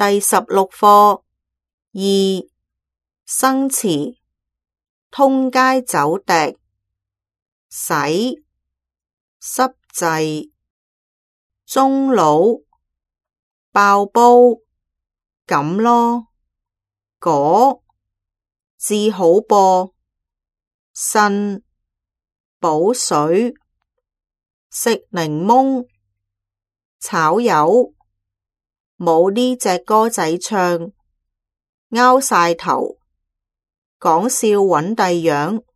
第16課2生詞通街走趯洗濕滯中佬爆煲咁囉果至好噃呻補水食檸檬炒魷冇呢隻歌仔唱，拗晒頭，講笑搵第樣。